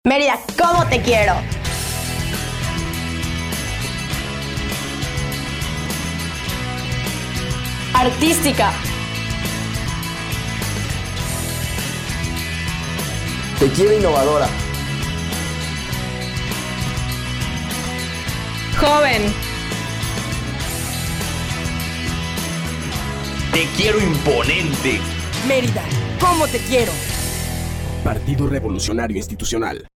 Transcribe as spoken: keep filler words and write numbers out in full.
Mérida, ¿cómo te quiero? Artística. Te quiero innovadora. Joven. Te quiero imponente. Mérida, ¿cómo te quiero? Partido Revolucionario Institucional.